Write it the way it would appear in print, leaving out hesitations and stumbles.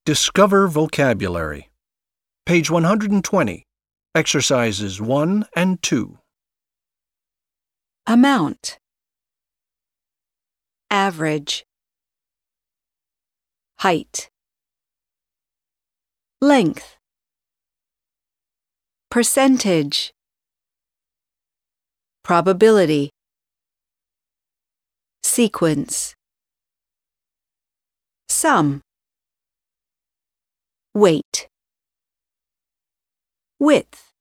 Discover vocabulary. Page 120. Exercises 1 and 2. Amount. Average. Height. Length. Percentage. Probability. Sequence. Sum. Weight. Width.